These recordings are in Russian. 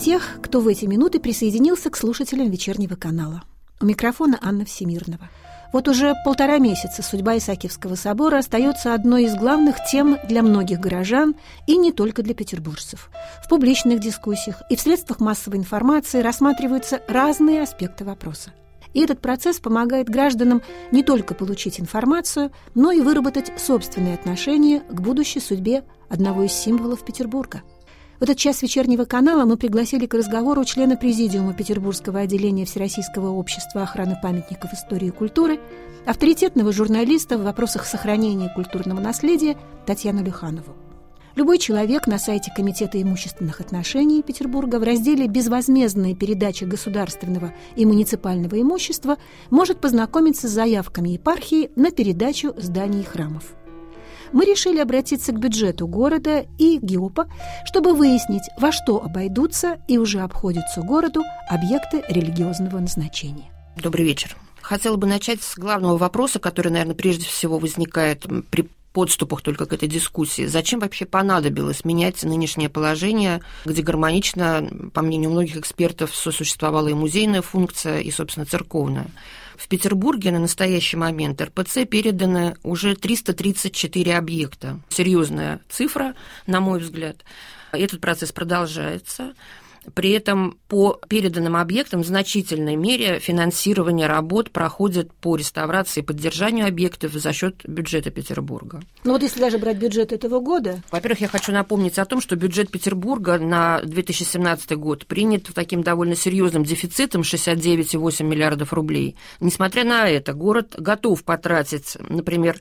тех, кто в эти минуты присоединился к слушателям вечернего канала. У микрофона Анна Всемирнова. Вот уже 1,5 месяца судьба Исаакиевского собора остается одной из главных тем для многих горожан и не только для петербуржцев. В публичных дискуссиях и в средствах массовой информации рассматриваются разные аспекты вопроса. И этот процесс помогает гражданам не только получить информацию, но и выработать собственные отношения к будущей судьбе одного из символов Петербурга. В этот час вечернего канала мы пригласили к разговору члена президиума Петербургского отделения Всероссийского общества охраны памятников истории и культуры, авторитетного журналиста в вопросах сохранения культурного наследия Татьяну Люханову. Любой человек на сайте Комитета имущественных отношений Петербурга в разделе «Безвозмездные передачи государственного и муниципального имущества» может познакомиться с заявками епархии на передачу зданий и храмов. Мы решили обратиться к бюджету города и ГИОПа, чтобы выяснить, во что обойдутся и уже обходятся городу объекты религиозного назначения. Добрый вечер. Хотела бы начать с главного вопроса, который, наверное, прежде всего возникает при подступах только к этой дискуссии. Зачем вообще понадобилось менять нынешнее положение, где гармонично, по мнению многих экспертов, сосуществовала и музейная функция, и, собственно, церковная? В Петербурге на настоящий момент РПЦ переданы уже 334 объекта. Серьезная цифра, на мой взгляд. Этот процесс продолжается. При этом по переданным объектам в значительной мере финансирование работ проходит по реставрации и поддержанию объектов за счет бюджета Петербурга. Ну вот если даже брать бюджет этого года... Во-первых, я хочу напомнить о том, что бюджет Петербурга на 2017 год принят таким довольно серьезным дефицитом 69,8 миллиардов рублей. Несмотря на это, город готов потратить, например,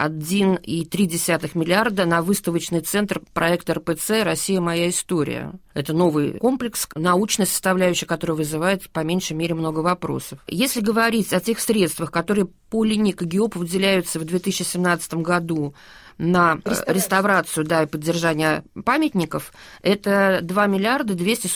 1,3 миллиарда на выставочный центр проекта РПЦ «Россия. Моя история». Это новый комплекс, научная составляющая, которая вызывает по меньшей мере много вопросов. Если говорить о тех средствах, которые по линейке ГИОП выделяются в 2017 году на реставрацию, и поддержание памятников, это 2 миллиарда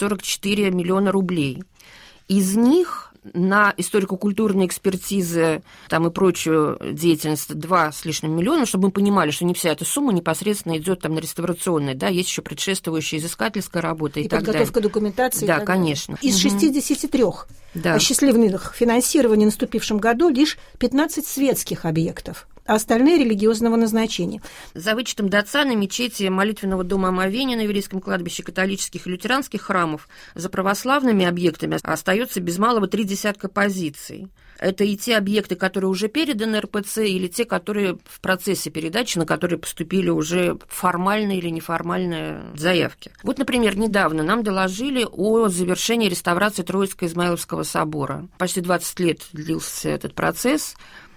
244 миллиона рублей. Из них на историко-культурные экспертизы и прочую деятельность 2 с лишним миллиона, чтобы мы понимали, что не вся эта сумма непосредственно идет на реставрационные, есть еще предшествующая изыскательская работа и так далее. Подготовка документации. Да, конечно. Из 63 осчастливленных финансирований в наступившем году лишь 15 светских объектов, а остальные религиозного назначения. За вычетом Доцана, мечети, молитвенного дома Омовения на Еврейском кладбище, католических и лютеранских храмов, за православными объектами остается без малого 30 позиций. Это и те объекты, которые уже переданы РПЦ, или те, которые в процессе передачи, на которые поступили уже формальные или неформальные заявки. Вот, например, недавно нам доложили о завершении реставрации Троицко-Измаиловского собора. Почти 20 лет длился этот процесс,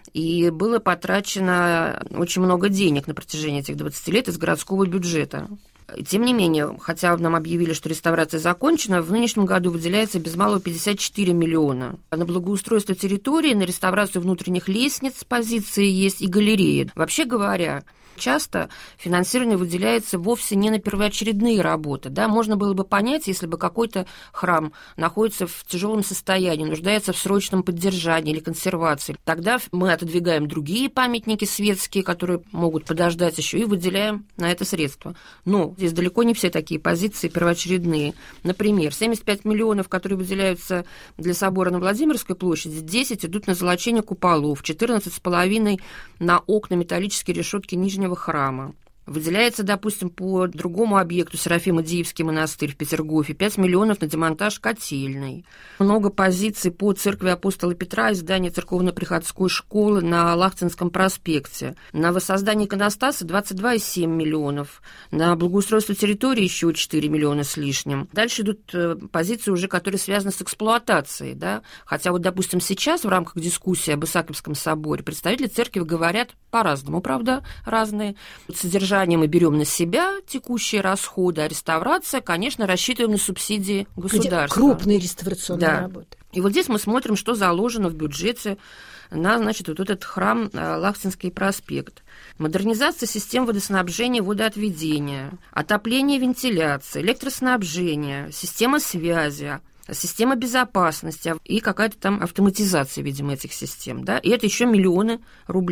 и было потрачено очень много денег на протяжении этих 20 лет из городского бюджета. Тем не менее, хотя нам объявили, что реставрация закончена, в нынешнем году выделяется без малого 54 миллиона. На благоустройство территории, на реставрацию внутренних лестниц позиции есть и галереи. Вообще говоря, часто финансирование выделяется вовсе не на первоочередные работы. Можно было бы понять, если бы какой-то храм находится в тяжелом состоянии, нуждается в срочном поддержании или консервации. Тогда мы отодвигаем другие памятники светские, которые могут подождать еще, и выделяем на это средства. Но здесь далеко не все такие позиции первоочередные. Например, 75 миллионов, которые выделяются для собора на Владимирской площади, 10 идут на золочение куполов, 14,5 на окна, металлические решетки нижнего храма. Выделяется, допустим, по другому объекту Серафимо-Диевский монастырь в Петергофе 5 миллионов на демонтаж котельной. Много позиций по церкви апостола Петра и зданию церковно-приходской школы на Лахтинском проспекте. На воссоздание иконостаса 22,7 миллионов. На благоустройство территории еще 4 миллиона с лишним. Дальше идут позиции уже, которые связаны с эксплуатацией. Хотя допустим, сейчас в рамках дискуссии об Исаакиевском соборе представители церкви говорят по-разному, правда, разные. Содержание мы берем на себя текущие расходы, а реставрация, конечно, рассчитываем на субсидии государства. Крупные реставрационные работы. И вот здесь мы смотрим, что заложено в бюджете на, вот этот храм Лахтинский проспект. Модернизация систем водоснабжения и водоотведения, отопление и вентиляция, электроснабжение, система связи, система безопасности и какая-то там автоматизация, видимо, этих систем. И это еще миллионы рублей.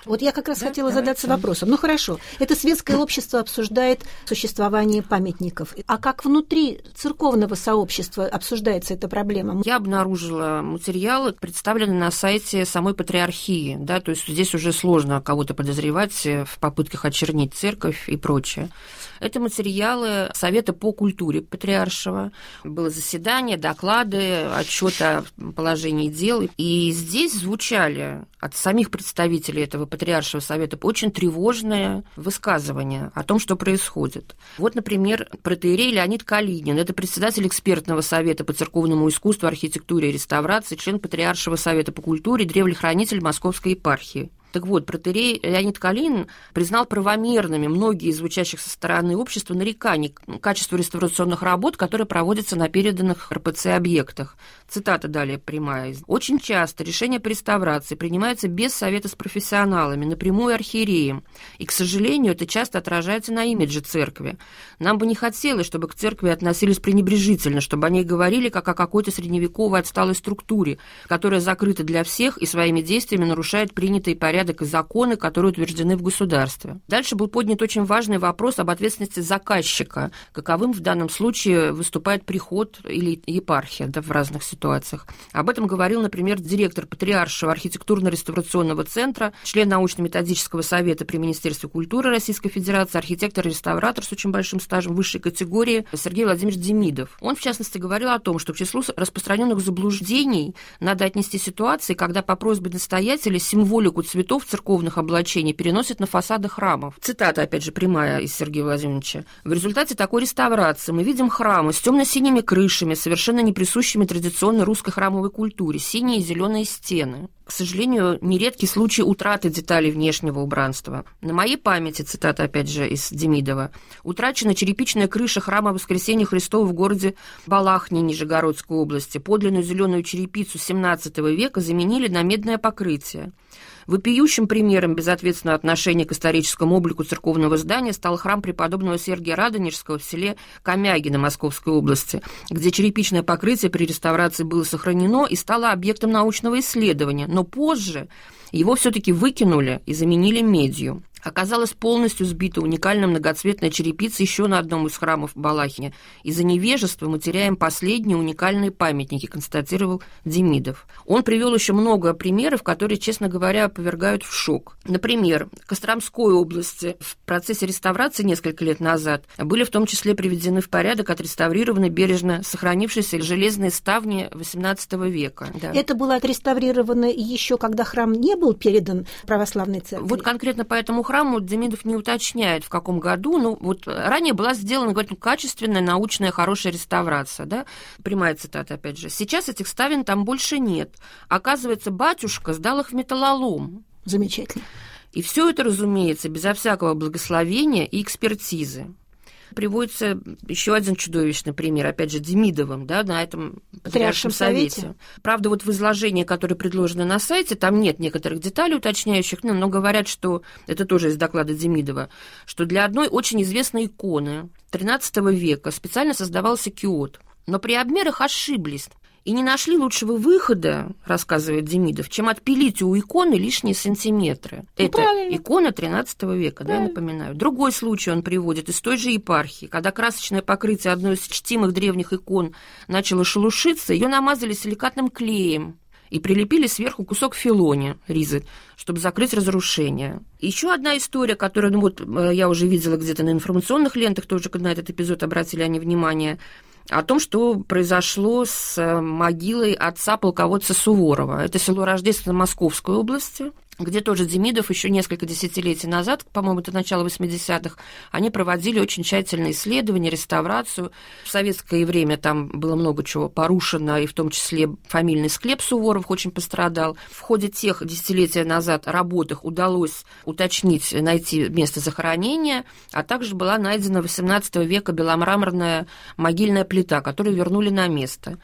Вот я как раз хотела задаться вопросом. Ну хорошо, это светское общество обсуждает существование памятников. А как внутри церковного сообщества обсуждается эта проблема? Я обнаружила материалы, представленные на сайте самой патриархии. Да, то есть здесь уже сложно кого-то подозревать в попытках очернить церковь и прочее. Это материалы Совета по культуре патриаршего. Было заседание, доклады, отчеты о положении дел. И здесь звучали от самих представителей этого патриаршего совета очень тревожные высказывания о том, что происходит. Вот, например, протоиерей Леонид Калинин. Это председатель экспертного совета по церковному искусству, архитектуре и реставрации, член патриаршего совета по культуре, древлехранитель Московской епархии. Так вот, протоиерей Леонид Калинин признал правомерными многие из звучащих со стороны общества нареканий к качеству реставрационных работ, которые проводятся на переданных РПЦ объектах. Цитата далее прямая. «Очень часто решения по реставрации принимаются без совета с профессионалами, напрямую архиереем. И, к сожалению, это часто отражается на имидже церкви. Нам бы не хотелось, чтобы к церкви относились пренебрежительно, чтобы о ней говорили как о какой-то средневековой отсталой структуре, которая закрыта для всех и своими действиями нарушает принятые порядки и законы, которые утверждены в государстве». Дальше был поднят очень важный вопрос об ответственности заказчика, каковым в данном случае выступает приход или епархия, да, в разных ситуациях. Об этом говорил, например, директор Патриаршего архитектурно-реставрационного центра, член научно-методического совета при Министерстве культуры Российской Федерации, архитектор-реставратор с очень большим стажем высшей категории Сергей Владимирович Демидов. Он, в частности, говорил о том, что к числу распространенных заблуждений надо отнести ситуации, когда по просьбе настоятеля символику цветов церковных облачений переносят на фасады храмов. Цитата, опять же, прямая из Сергея Владимировича. «В результате такой реставрации мы видим храмы с темно-синими крышами, совершенно не присущими традиционной русской храмовой культуре, синие и зеленые стены. К сожалению, нередки случаи утраты деталей внешнего убранства. На моей памяти», цитата опять же из Демидова, «утрачена черепичная крыша храма Воскресения Христова в городе Балахне Нижегородской области. Подлинную зеленую черепицу XVII века заменили на медное покрытие. Вопиющим примером безответственного отношения к историческому облику церковного здания стал храм преподобного Сергия Радонежского в селе Камягино Московской области, где черепичное покрытие при реставрации было сохранено и стало объектом научного исследования, но позже его все-таки выкинули и заменили медью. Оказалась полностью сбита уникальная многоцветная черепица еще на одном из храмов в Балахне. Из-за невежества мы теряем последние уникальные памятники, констатировал Демидов. Он привел еще много примеров, которые, честно говоря, повергают в шок. Например, в Костромской области в процессе реставрации несколько лет назад были в том числе приведены в порядок отреставрированы бережно сохранившиеся железные ставни XVIII века. Да. Это было отреставрировано еще когда храм не был передан православной церкви? Вот конкретно по этому храму Демидов не уточняет, в каком году. Ну, вот ранее была сделана, говорит, качественная, научная, хорошая реставрация. Да? Прямая цитата, опять же. «Сейчас этих ставен там больше нет. Оказывается, батюшка сдал их в металлолом». Замечательно. И все это, разумеется, безо всякого благословения и экспертизы. Приводится еще один чудовищный пример, опять же, Демидовым, да, на этом Патриаршем совете. Правда, вот в изложении, которое предложено на сайте, там нет некоторых деталей уточняющих, но говорят, что, это тоже из доклада Демидова, что для одной очень известной иконы XIII века специально создавался киот, но при обмерах ошиблись. И не нашли лучшего выхода, рассказывает Демидов, чем отпилить у иконы лишние сантиметры. Ну, это правильно. Икона XIII века, да, я напоминаю. Другой случай он приводит из той же епархии. Когда красочное покрытие одной из чтимых древних икон начало шелушиться, ее намазали силикатным клеем и прилепили сверху кусок филони, ризы, чтобы закрыть разрушение. Еще одна история, которую, ну, вот, я уже видела где-то на информационных лентах, тоже на этот эпизод обратили они внимание, о том, что произошло с могилой отца полководца Суворова. Это село Рождество Московской области, где тоже Демидов еще несколько десятилетий назад, по-моему, это начало 80-х, они проводили очень тщательные исследования, реставрацию. В советское время там было много чего порушено, и в том числе фамильный склеп Суворовых очень пострадал. В ходе тех десятилетия назад работах удалось уточнить, найти место захоронения, а также была найдена XVIII века беломраморная могильная плита, которую вернули на место.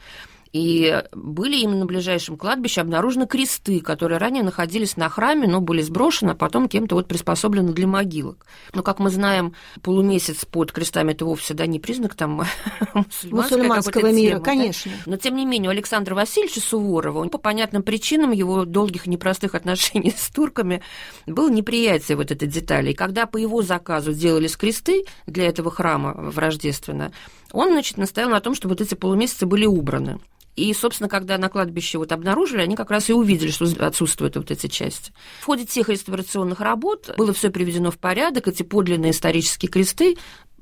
И были именно на ближайшем кладбище обнаружены кресты, которые ранее находились на храме, но были сброшены, а потом кем-то вот приспособлены для могилок. Но, как мы знаем, полумесяц под крестами – это вовсе не признак там мусульманского мира, темы, конечно. Да? Но, тем не менее, у Александра Васильевича Суворова, по понятным причинам его долгих и непростых отношений с турками, было неприятие вот этой детали. И когда по его заказу делались кресты для этого храма в Рождественно, он, настоял на том, что вот эти полумесяцы были убраны. И, собственно, когда на кладбище вот обнаружили, они как раз и увидели, что отсутствуют вот эти части. В ходе тех реставрационных работ было все приведено в порядок, эти подлинные исторические кресты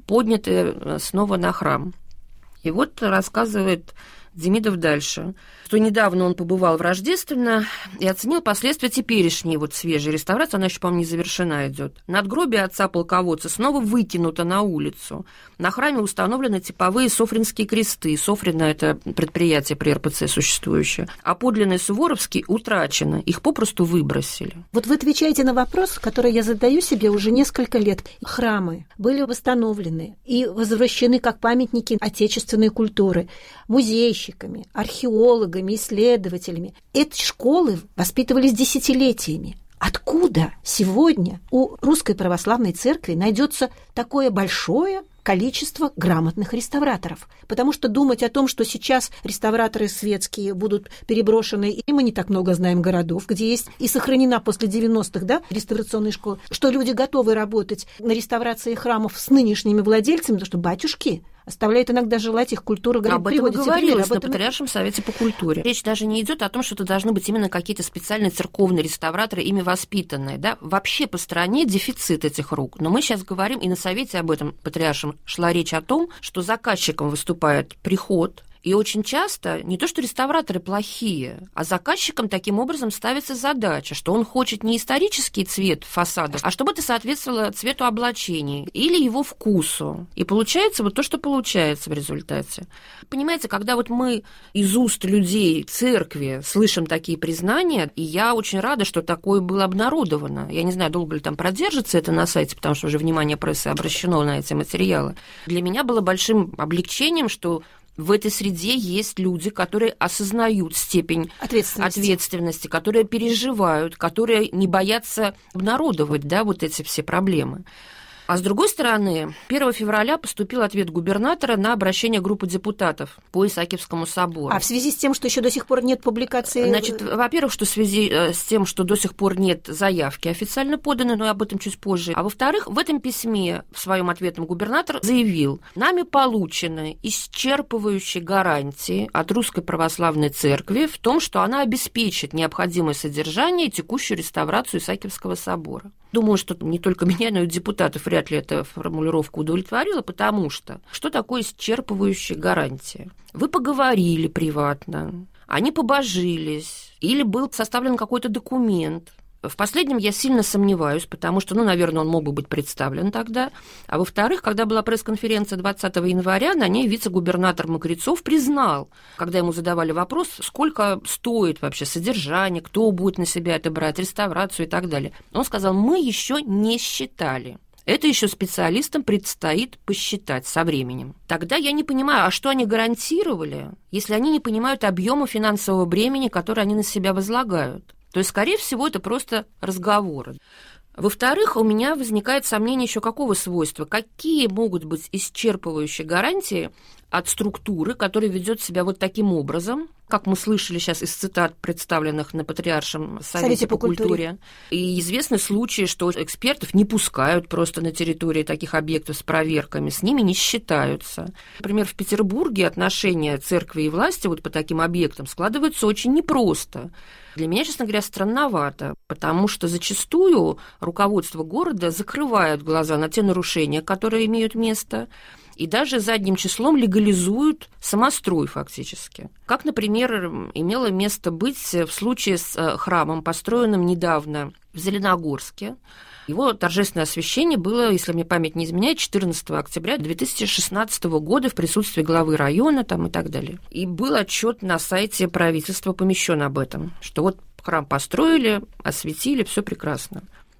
подняты снова на храм. И вот рассказывает Демидов дальше, что недавно он побывал в Рождественно и оценил последствия теперешней вот свежей реставрации, она еще, по-моему, не завершена идет. Надгробие отца полководца снова выкинуто на улицу. На храме установлены типовые софринские кресты. Софрина – это предприятие при РПЦ существующее. А подлинные суворовские утрачены, их попросту выбросили. Вот вы отвечаете на вопрос, который я задаю себе уже несколько лет. Храмы были восстановлены и возвращены как памятники отечественной культуры музейщиками, археологами, исследователями. Эти школы воспитывались десятилетиями. Откуда сегодня у Русской Православной Церкви найдется такое большое количество грамотных реставраторов? Потому что думать о том, что сейчас реставраторы светские будут переброшены, и мы не так много знаем городов, где есть и сохранена после 90-х, реставрационная школа, что люди готовы работать на реставрации храмов с нынешними владельцами, потому что батюшки оставляет иногда желать их культуры. Об этом говорилось на Патриаршем совете по культуре. Речь даже не идет о том, что это должны быть именно какие-то специальные церковные реставраторы, ими воспитанные. Да? Вообще по стране дефицит этих рук. Но мы сейчас говорим, и на совете об этом Патриаршем шла речь о том, что заказчиком выступает приход. И очень часто не то, что реставраторы плохие, а заказчикам таким образом ставится задача, что он хочет не исторический цвет фасада, а чтобы это соответствовало цвету облачений или его вкусу. И получается вот то, что получается в результате. Понимаете, когда вот мы из уст людей церкви слышим такие признания, и я очень рада, что такое было обнародовано. Я не знаю, долго ли там продержится это на сайте, потому что уже внимание прессы обращено на эти материалы. Для меня было большим облегчением, что в этой среде есть люди, которые осознают степень ответственности, которые переживают, которые не боятся обнародовать, вот эти все проблемы. А с другой стороны, 1 февраля поступил ответ губернатора на обращение группы депутатов по Исаакиевскому собору. А в связи с тем, что еще до сих пор нет публикации? Значит, во-первых, что в связи с тем, что до сих пор нет заявки официально поданной, но об этом чуть позже. А во-вторых, в этом письме в своем ответном губернатор заявил: нами получены исчерпывающие гарантии от Русской Православной Церкви в том, что она обеспечит необходимое содержание и текущую реставрацию Исаакиевского собора. Думаю, что не только меня, но и депутатов вряд ли эта формулировка удовлетворила, потому что такое исчерпывающая гарантия? Вы поговорили приватно, они побожились, или был составлен какой-то документ. В последнем я сильно сомневаюсь, потому что, наверное, он мог бы быть представлен тогда. А во-вторых, когда была пресс-конференция 20 января, на ней вице-губернатор Мокрицов признал, когда ему задавали вопрос, сколько стоит вообще содержание, кто будет на себя это брать, реставрацию и так далее. Он сказал: мы еще не считали. Это еще специалистам предстоит посчитать со временем. Тогда я не понимаю, а что они гарантировали, если они не понимают объема финансового бремени, которое они на себя возлагают? То есть, скорее всего, это просто разговоры. Во-вторых, у меня возникает сомнение еще какого свойства? Какие могут быть исчерпывающие гарантии от структуры, которая ведет себя вот таким образом, как мы слышали сейчас из цитат, представленных на Патриаршем совете по культуре. И известны случаи, что экспертов не пускают просто на территории таких объектов с проверками, с ними не считаются. Например, в Петербурге отношения церкви и власти вот по таким объектам складываются очень непросто. Для меня, честно говоря, странновато, потому что зачастую руководство города закрывает глаза на те нарушения, которые имеют место, и даже задним числом легализуют самострой фактически. Как, например, имело место быть в случае с храмом, построенным недавно в Зеленогорске. Его торжественное освящение было, если мне память не изменяет, 14 октября 2016 года в присутствии главы района и так далее. И был отчет на сайте правительства помещен об этом, что вот храм построили, осветили, все прекрасно.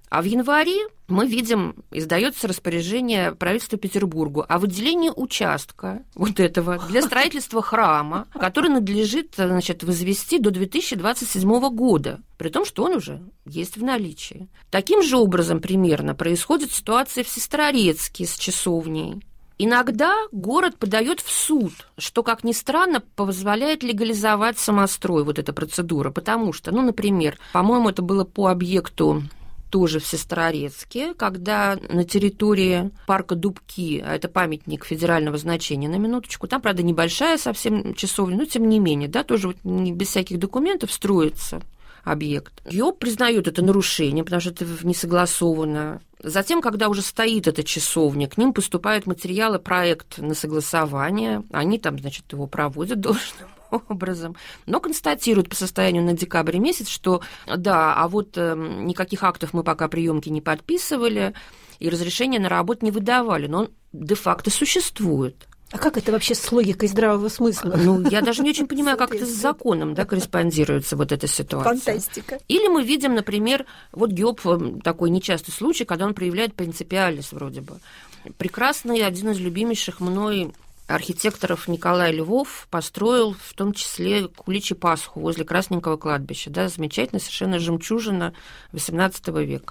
А в январе мы видим, издается распоряжение правительства Петербургу о выделении участка вот этого для строительства храма, который надлежит, значит, возвести до 2027 года, при том, что он уже есть в наличии. Таким же образом примерно происходит ситуация в Сестрорецке с часовней. Иногда город подает в суд, что, как ни странно, позволяет легализовать самострой, вот эта процедура, потому что, ну, например, по-моему, это было по объекту тоже в Сестрорецке, когда на территории парка Дубки, а это памятник федерального значения, на минуточку, там, правда, небольшая совсем часовня, но тем не менее, да, тоже вот без всяких документов строится объект. ГИОП признает это нарушение, потому что это не согласовано. Затем, когда уже стоит эта часовня, к ним поступают материалы, проект на согласование, они там, значит, его проводят должным образом, но констатируют по состоянию на декабрь месяц, что да, а вот никаких актов мы пока приемки не подписывали, и разрешения на работу не выдавали, но он де-факто существует. А как это вообще с логикой здравого смысла? Ну, я даже не очень понимаю, как это с законом, да, корреспондируется вот эта ситуация. Фантастика. Или мы видим, например, вот ГИОП, такой нечастый случай, когда он проявляет принципиальность вроде бы. Прекрасный, один из любимейших мной архитекторов Николай Львов построил в том числе Куличи Пасху возле Красненького кладбища, да, замечательная совершенно жемчужина XVIII века.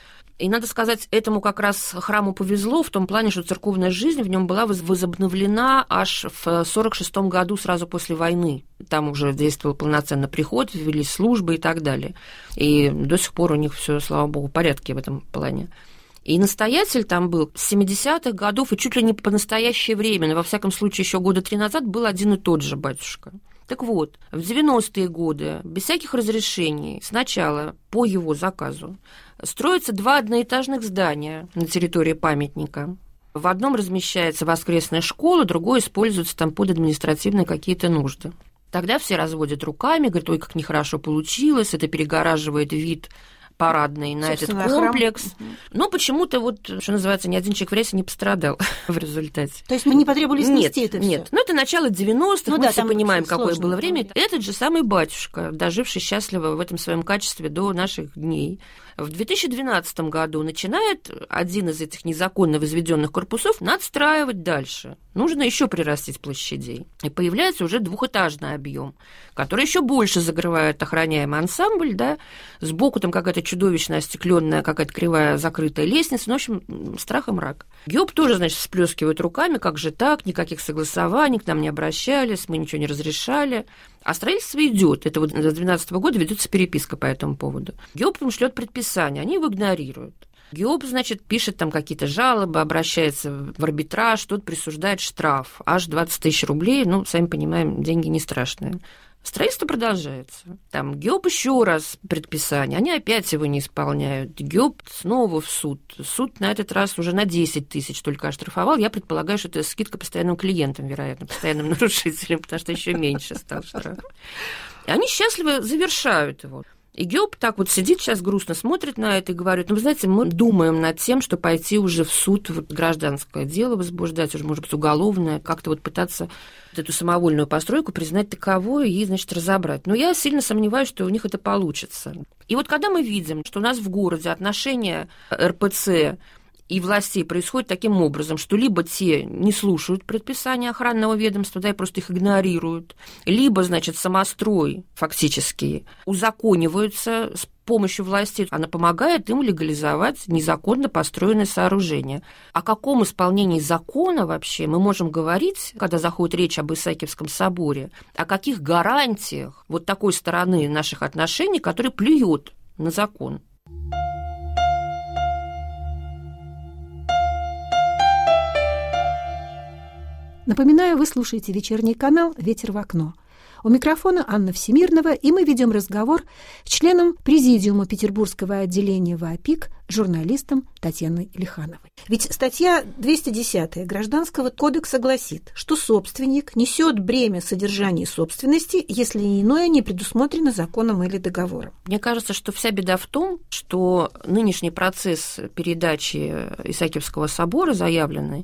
И надо сказать, этому как раз храму повезло в том плане, что церковная жизнь в нем была возобновлена аж в 1946 году, сразу после войны. Там уже действовал полноценно приход, велись службы и так далее. И до сих пор у них все, слава богу, в порядке в этом плане. И настоятель там был с 70-х годов, и чуть ли не по настоящее время, но во всяком случае еще года 3 назад был один и тот же батюшка. Так вот, в 90-е годы, без всяких разрешений, сначала по его заказу, строятся 2 одноэтажных здания на территории памятника. В одном размещается воскресная школа, другое используется там под административные какие-то нужды. Тогда все разводят руками, говорят, ой, как нехорошо получилось, это перегораживает вид парадный на этот комплекс. Храм. Но почему-то, вот, что называется, ни один человек в рейсе не пострадал в результате. То есть мы не потребовали снести это всё? Нет, ну это начало 90-х, мы все понимаем, какое было время. Да. Этот же самый батюшка, доживший счастливо в этом своем качестве до наших дней, в 2012 году начинает один из этих незаконно возведенных корпусов надстраивать дальше. Нужно еще прирастить площадей. И появляется уже 2-этажный объем, который еще больше закрывает охраняемый ансамбль, да, сбоку там какая-то чудовищная остекленная, какая-то кривая закрытая лестница, ну, в общем, страх и мрак. ГИОП тоже, значит, всплескивает руками, как же так, никаких согласований, к нам не обращались, мы ничего не разрешали. А строительство идет. Это вот с 2012 года ведется переписка по этому поводу. ГИОП им шлет предписание, они его игнорируют. ГИОП, значит, пишет там какие-то жалобы, обращается в арбитраж, тот присуждает штраф, аж 20 000 рублей, ну, сами понимаем, деньги не страшные. Строительство продолжается. Там ГИОП еще раз предписание, они опять его не исполняют. ГИОП снова в суд. Суд на этот раз уже на 10 000 только оштрафовал. Я предполагаю, что это скидка постоянным клиентам, вероятно, постоянным нарушителям, потому что еще меньше стал штраф. И они счастливо завершают его. И ГИОП так вот сидит сейчас грустно, смотрит на это и говорит, ну, вы знаете, мы думаем над тем, что пойти уже в суд, вот, гражданское дело возбуждать, уже, может быть, уголовное, как-то вот пытаться вот эту самовольную постройку признать таковой и, значит, разобрать. Но я сильно сомневаюсь, что у них это получится. И вот когда мы видим, что у нас в городе отношения РПЦ и властей происходит таким образом, что либо те не слушают предписания охранного ведомства, да, и просто их игнорируют, либо, значит, самострой фактически узакониваются с помощью властей, она помогает им легализовать незаконно построенное сооружение. О каком исполнении закона вообще мы можем говорить, когда заходит речь об Исаакиевском соборе, о каких гарантиях вот такой стороны наших отношений, которая плюет на закон? Напоминаю, вы слушаете вечерний канал «Ветер в окно». У микрофона Анна Всемирнова, и мы ведем разговор с членом Президиума Петербургского отделения ВАПИК, журналистом Татьяной Лихановой. Ведь статья 210 Гражданского кодекса гласит, что собственник несет бремя содержания собственности, если иное не предусмотрено законом или договором. Мне кажется, что вся беда в том, что нынешний процесс передачи Исаакиевского собора заявленный,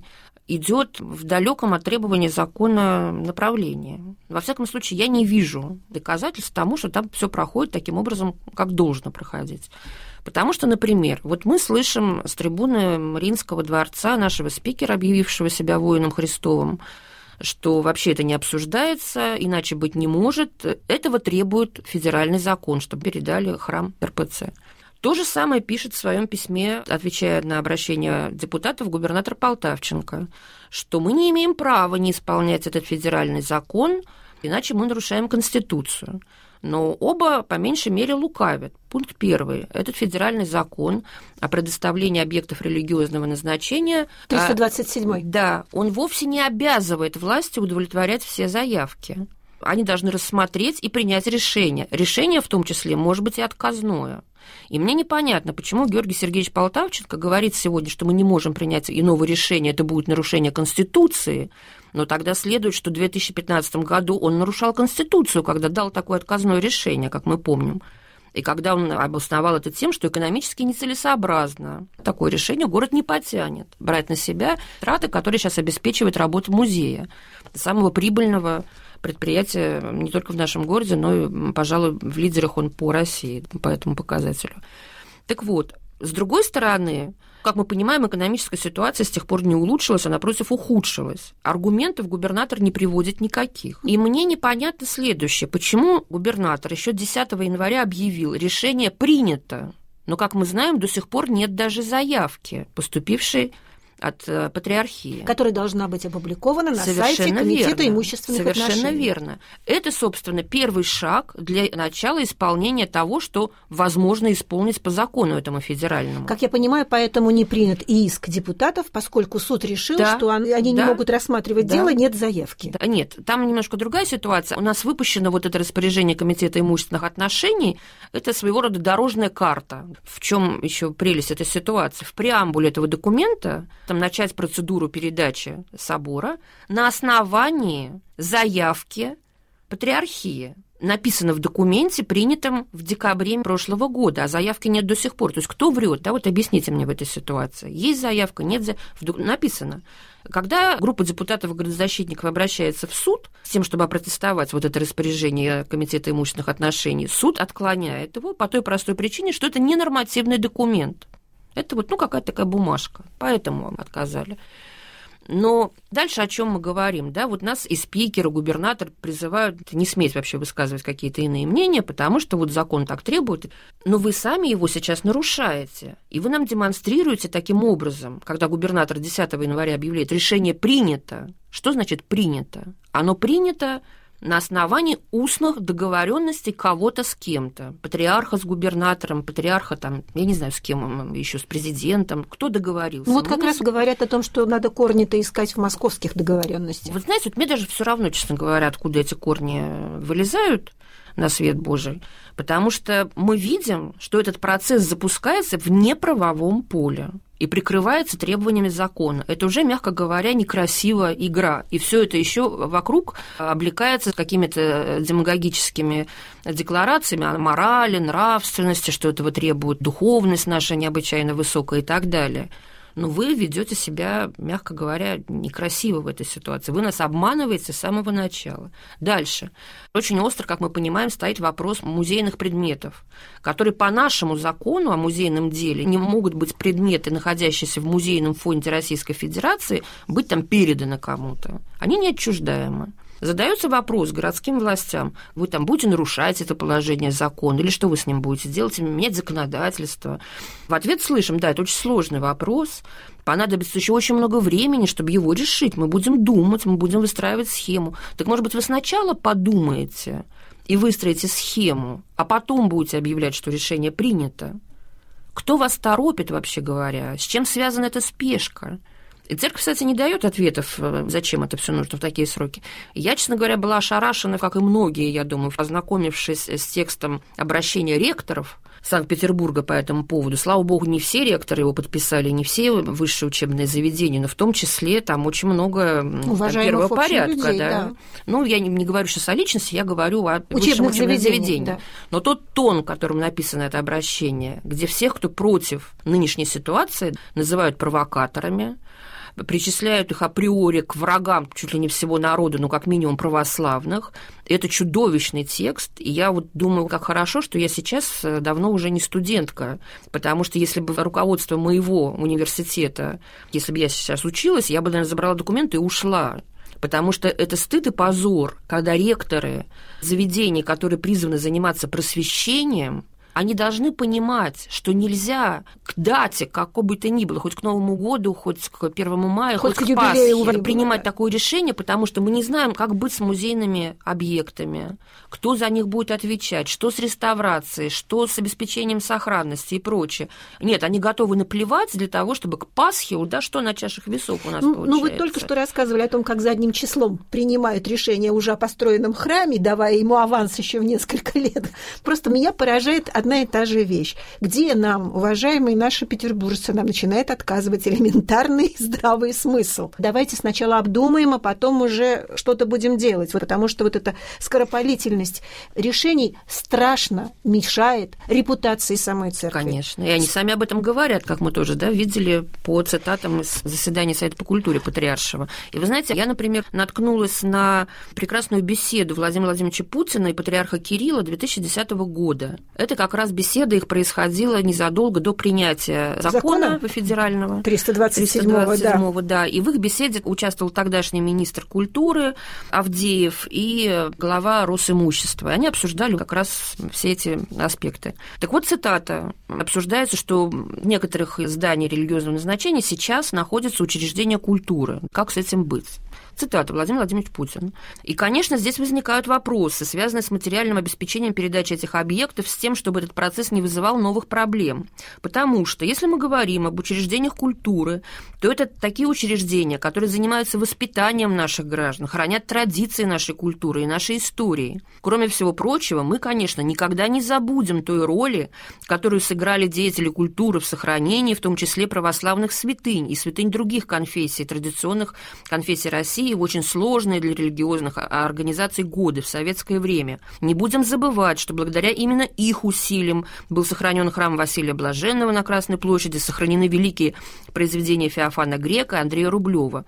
идет в далеком от требований закона направлении. Во всяком случае, я не вижу доказательств тому, что там все проходит таким образом, как должно проходить. Потому что, например, вот мы слышим с трибуны Мариинского дворца нашего спикера, объявившего себя воином Христовым, что вообще это не обсуждается, иначе быть не может. Этого требует федеральный закон, чтобы передали храм РПЦ. То же самое пишет в своем письме, отвечая на обращение депутатов, губернатор Полтавченко, что мы не имеем права не исполнять этот федеральный закон, иначе мы нарушаем Конституцию. Но оба, по меньшей мере, лукавят. Пункт 1. Этот федеральный закон о предоставлении объектов религиозного назначения... 327-й. Да, он вовсе не обязывает власти удовлетворять все заявки. Они должны рассмотреть и принять решение. Решение, в том числе, может быть и отказное. И мне непонятно, почему Георгий Сергеевич Полтавченко говорит сегодня, что мы не можем принять иного решения, это будет нарушение Конституции, но тогда следует, что в 2015 году он нарушал Конституцию, когда дал такое отказное решение, как мы помним. И когда он обосновал это тем, что экономически нецелесообразно такое решение город не потянет брать на себя траты, которые сейчас обеспечивают работу музея, самого прибыльного предприятия не только в нашем городе, но и, пожалуй, в лидерах он по России, по этому показателю. Так вот, с другой стороны, как мы понимаем, экономическая ситуация с тех пор не улучшилась, а напротив ухудшилась. Аргументов губернатор не приводит никаких. И мне непонятно следующее. Почему губернатор еще 10 января объявил, решение принято, но, как мы знаем, до сих пор нет даже заявки, поступившей от патриархии. Которая должна быть опубликована на сайте Комитета имущественных отношений. Совершенно верно. Это, собственно, первый шаг для начала исполнения того, что возможно исполнить по закону этому федеральному. Как я понимаю, поэтому не принят и иск депутатов, поскольку суд решил, что они не могут рассматривать дело, нет заявки. Нет, там немножко другая ситуация. У нас выпущено вот это распоряжение Комитета имущественных отношений. Это своего рода дорожная карта. В чем еще прелесть этой ситуации? В преамбуле этого документа начать процедуру передачи собора на основании заявки патриархии. Написано в документе, принятом в декабре прошлого года, а заявки нет до сих пор. То есть кто врет? Да, вот объясните мне в этой ситуации. Есть заявка, нет заявки. Написано. Когда группа депутатов и градозащитников обращается в суд с тем, чтобы опротестовать вот это распоряжение Комитета имущественных отношений, суд отклоняет его по той простой причине, что это не нормативный документ. Это вот, какая-то такая бумажка, поэтому отказали. Но дальше о чем мы говорим? Да, вот нас и спикер, и губернатор призывают не сметь вообще высказывать какие-то иные мнения, потому что вот закон так требует. Но вы сами его сейчас нарушаете. И вы нам демонстрируете таким образом, когда губернатор 10 января объявляет, решение принято. Что значит принято? Оно принято на основании устных договоренностей кого-то с кем-то. Патриарха с губернатором, патриарха там, я не знаю, с кем еще, с президентом. Кто договорился? Вот как раз говорят о том, что надо корни-то искать в московских договоренностях. Вы знаете, вот мне даже все равно, честно говоря, откуда эти корни вылезают на свет Божий, потому что мы видим, что этот процесс запускается в неправовом поле и прикрывается требованиями закона. Это уже, мягко говоря, некрасивая игра. И все это еще вокруг облекается какими-то демагогическими декларациями о морали, нравственности, что этого требует духовность наша необычайно высокая и так далее. Но вы ведете себя, мягко говоря, некрасиво в этой ситуации. Вы нас обманываете с самого начала. Дальше. Очень остро, как мы понимаем, стоит вопрос музейных предметов, которые по нашему закону о музейном деле не могут быть предметы, находящиеся в музейном фонде Российской Федерации, быть там переданы кому-то. Они неотчуждаемы. Задается вопрос городским властям, вы там будете нарушать это положение закона, или что вы с ним будете делать, менять законодательство? В ответ слышим, да, это очень сложный вопрос, понадобится еще очень много времени, чтобы его решить, мы будем думать, мы будем выстраивать схему. Так, может быть, вы сначала подумаете и выстроите схему, а потом будете объявлять, что решение принято? Кто вас торопит, вообще говоря? С чем связана эта спешка? И церковь, кстати, не дает ответов, зачем это все нужно в такие сроки. Я, честно говоря, была ошарашена, как и многие, я думаю, ознакомившись с текстом обращения ректоров Санкт-Петербурга по этому поводу. Слава богу, не все ректоры его подписали, не все высшие учебные заведения, но в том числе там очень много первого порядка. Людей, да. Ну, я не говорю сейчас о личности, я говорю о высшем учебном заведении. Да. Но тот тон, которым написано это обращение, где всех, кто против нынешней ситуации, называют провокаторами, причисляют их априори к врагам чуть ли не всего народа, ну, как минимум православных. Это чудовищный текст, и я вот думаю, как хорошо, что я сейчас давно уже не студентка, потому что если бы руководство моего университета, если бы я сейчас училась, я бы, наверное, забрала документы и ушла. Потому что это стыд и позор, когда ректоры заведений, которые призваны заниматься просвещением, они должны понимать, что нельзя к дате, какой бы то ни было, хоть к Новому году, хоть к 1 мая, хоть к Пасхе, принимать такое решение, потому что мы не знаем, как быть с музейными объектами, кто за них будет отвечать, что с реставрацией, что с обеспечением сохранности и прочее. Нет, они готовы наплевать для того, чтобы к Пасхе, да, что на чашах весов у нас получается. Ну, вы только что рассказывали о том, как задним числом принимают решение уже о построенном храме, давая ему аванс еще в несколько лет. Просто меня поражает одна и та же вещь. Где нам, уважаемые наши петербуржцы, нам начинает отказывать элементарный здравый смысл? Давайте сначала обдумаем, а потом уже что-то будем делать. Вот, потому что вот эта скоропалительность решений страшно мешает репутации самой церкви. Конечно. И они сами об этом говорят, как мы тоже, да, видели по цитатам из заседания Совета по культуре Патриаршего. И вы знаете, я, например, наткнулась на прекрасную беседу Владимира Владимировича Путина и патриарха Кирилла 2010 года. Это как раз беседа их происходила незадолго до принятия закона федерального 327-го, да. И в их беседе участвовал тогдашний министр культуры Авдеев и глава Росимущества. И они обсуждали как раз все эти аспекты. Так вот, цитата. Обсуждается, что в некоторых зданиях религиозного назначения сейчас находятся учреждения культуры. Как с этим быть? Цитата Владимир Владимирович Путин. И, конечно, здесь возникают вопросы, связанные с материальным обеспечением передачи этих объектов, с тем, чтобы этот процесс не вызывал новых проблем. Потому что, если мы говорим об учреждениях культуры, то это такие учреждения, которые занимаются воспитанием наших граждан, хранят традиции нашей культуры и нашей истории. Кроме всего прочего, мы, конечно, никогда не забудем той роли, которую сыграли деятели культуры в сохранении, в том числе православных святынь и святынь других конфессий, традиционных конфессий России, в очень сложные для религиозных организаций годы в советское время. Не будем забывать, что благодаря именно их усилиям был сохранен храм Василия Блаженного на Красной площади, сохранены великие произведения Феофана Грека и Андрея Рублева.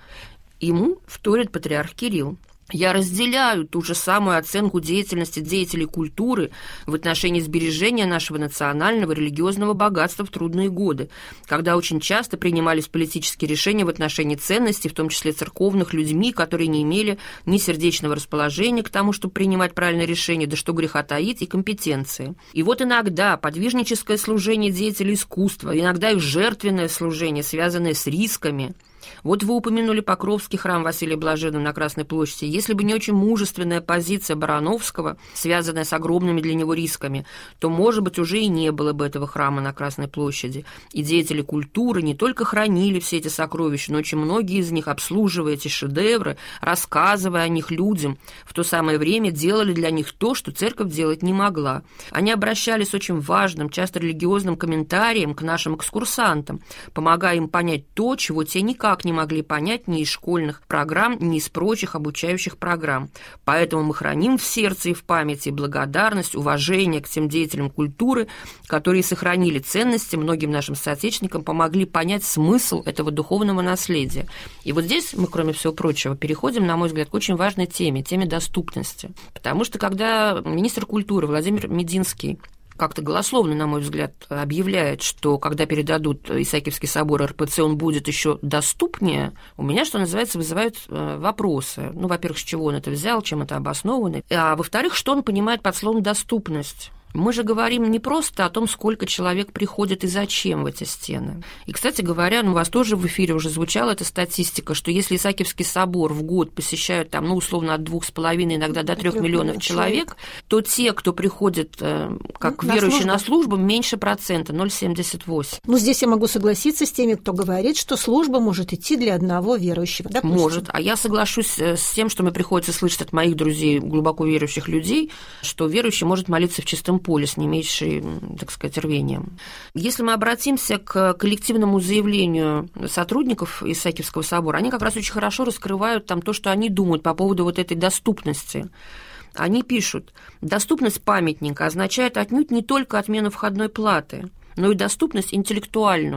Ему вторит патриарх Кирилл. Я разделяю ту же самую оценку деятельности деятелей культуры в отношении сбережения нашего национального религиозного богатства в трудные годы, когда очень часто принимались политические решения в отношении ценностей, в том числе церковных, людьми, которые не имели ни сердечного расположения к тому, чтобы принимать правильные решения, да что греха таить, и компетенции. И вот иногда подвижническое служение деятелей искусства, иногда и жертвенное служение, связанное с рисками. Вот вы упомянули Покровский храм Василия Блаженного на Красной площади. Если бы не очень мужественная позиция Барановского, связанная с огромными для него рисками, то, может быть, уже и не было бы этого храма на Красной площади. И деятели культуры не только хранили все эти сокровища, но очень многие из них, обслуживая эти шедевры, рассказывая о них людям, в то самое время делали для них то, что церковь делать не могла. Они обращались с очень важным, часто религиозным комментарием к нашим экскурсантам, помогая им понять то, чего те никак не могли понять ни из школьных программ, ни из прочих обучающих программ. Поэтому мы храним в сердце и в памяти благодарность, уважение к тем деятелям культуры, которые сохранили ценности, многим нашим соотечественникам помогли понять смысл этого духовного наследия. И вот здесь мы, кроме всего прочего, переходим, на мой взгляд, к очень важной теме доступности. Потому что когда министр культуры Владимир Мединский как-то голословно, на мой взгляд, объявляет, что когда передадут Исаакиевский собор РПЦ, он будет еще доступнее, у меня, что называется, вызывают вопросы. Ну, во-первых, с чего он это взял, чем это обосновано, а во-вторых, что он понимает под словом «доступность». Мы же говорим не просто о том, сколько человек приходит и зачем в эти стены. И, кстати говоря, у вас тоже в эфире уже звучала эта статистика, что если Исаакиевский собор в год посещают там, условно, от 2,5, иногда до 3 миллионов человек, то те, кто приходит как верующие на службу, меньше процента, 0,78. Ну, здесь я могу согласиться с теми, кто говорит, что служба может идти для одного верующего. Допустим. Может. А я соглашусь с тем, что мне приходится слышать от моих друзей, глубоко верующих людей, что верующий может молиться в чистом поле, с не меньшим, так сказать, рвением. Если мы обратимся к коллективному заявлению сотрудников Исаакиевского собора, они как раз очень хорошо раскрывают там то, что они думают по поводу вот этой доступности. Они пишут: доступность памятника означает отнюдь не только отмену входной платы, но и доступность интеллектуальную.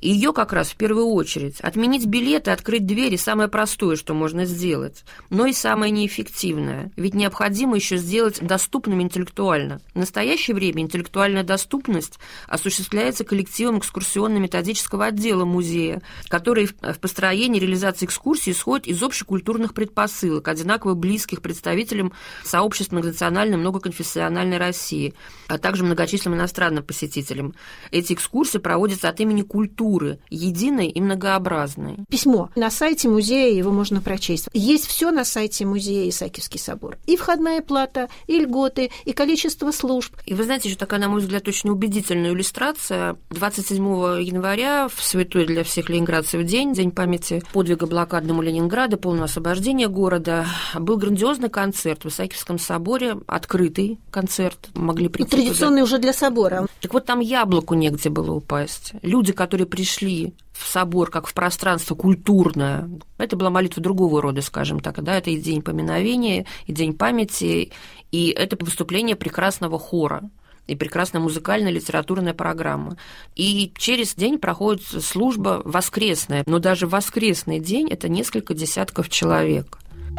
Ее как раз в первую очередь. Отменить билеты, открыть двери – самое простое, что можно сделать, но и самое неэффективное. Ведь необходимо еще сделать доступным интеллектуально. В настоящее время интеллектуальная доступность осуществляется коллективом экскурсионно-методического отдела музея, который в построении и реализации экскурсий исходит из общекультурных предпосылок, одинаково близких представителям сообществ многонациональной, многоконфессиональной России, а также многочисленным иностранным посетителям. Эти экскурсии проводятся от имени культуры, единой и многообразной. Письмо на сайте музея, его можно прочесть. Есть все на сайте музея Исаакиевский собор. И входная плата, и льготы, и количество служб. И вы знаете, еще такая, на мой взгляд, очень убедительная иллюстрация. 27 января, в святой для всех ленинградцев день, День памяти подвига блокадному Ленинграда, полного освобождения города, был грандиозный концерт в Исаакиевском соборе, открытый концерт, могли прийти традиционный туда. Уже для собора. Так вот, там яблоку негде было упасть. Люди, которые пришли в собор как в пространство культурное, это была молитва другого рода, скажем так, да, это и день поминовения, и день памяти, и это выступление прекрасного хора и прекрасная музыкальная литературная программа. И через день проходит служба воскресная, но даже в воскресный день это несколько десятков человек.